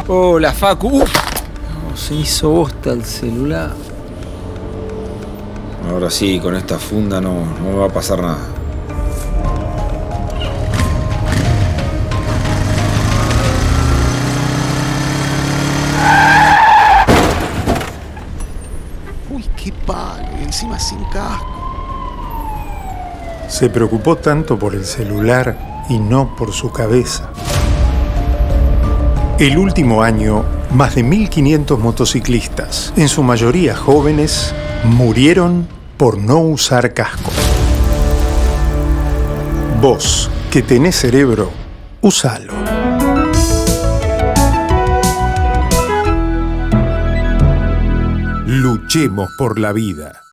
Hola, Facu. Uf. No, se hizo bosta el celular. Ahora sí, con esta funda no me va a pasar nada. Uy, qué palo, y encima sin casco. Se preocupó tanto por el celular y no por su cabeza. El último año, más de 1.500 motociclistas, en su mayoría jóvenes, murieron por no usar casco. Vos, que tenés cerebro, usalo. Luchemos por la vida.